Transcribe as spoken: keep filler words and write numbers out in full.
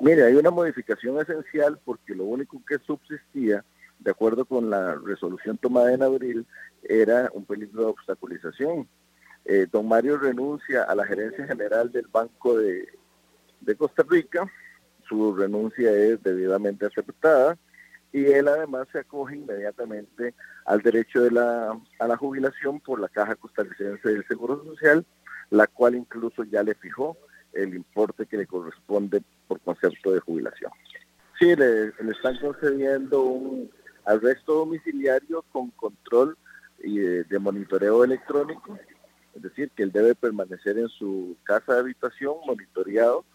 Mire, hay una modificación esencial porque lo único que subsistía, de acuerdo con la resolución tomada en abril, era un peligro de obstaculización. Eh, don Mario renuncia a la gerencia general del Banco de, de Costa Rica, su renuncia es debidamente aceptada y él además se acoge inmediatamente al derecho de la, a la jubilación por la Caja Costarricense del Seguro Social, la cual incluso ya le fijó el importe que le corresponde por concepto de jubilación. Sí, le, le están concediendo un arresto domiciliario con control y de, de monitoreo electrónico, es decir, que él debe permanecer en su casa de habitación monitoreado